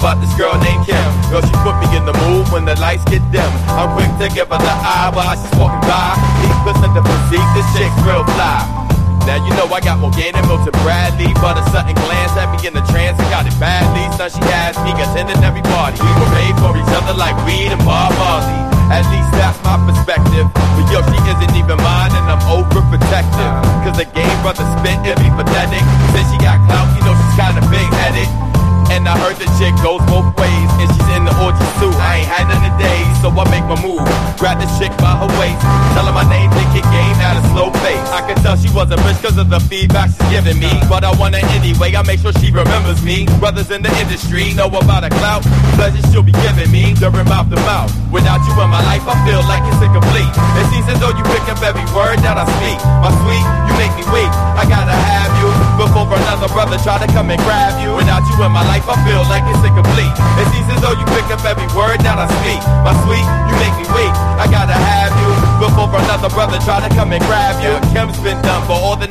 about this girl named Kim. Girl, she put me in the mood when the lights get dim. I'm quick to give her the eye while she's walking by. Deep listen to physique, this chick's real fly. Now you know I got more game than Milton Bradley, but a sudden glance had me in the trance and got it badly. Son, she has me attending every party. We were made for each other like weed and Bob Marley. At least that's my perspective. But yo, she isn't even mine and I'm overprotective. Cause the game brother spit and be pathetic. Since she got clout, you know she's kinda big-headed. And I heard the chick goes both ways, and she's in the orgy too. I ain't had none today, so I make my move. Grab the chick by her waist, tell her my name, think it game at a slow pace. I can tell she was a bitch cause of the feedback she's giving me, but I want her anyway, I make sure she remembers me. Brothers in the industry know about a clout, pleasure she'll be giving me during mouth to mouth. Without you in my life, I feel like it's incomplete. It seems as though you pick up every word that I speak. My sweet, you make me weak, I gotta have you before another brother try to come and grab you. Without you in my life, I feel like it's incomplete. It seems as though you pick up every word that I speak. My sweet, you make me weak, I gotta have you before another brother try to come and grab you. Kim's been done for all the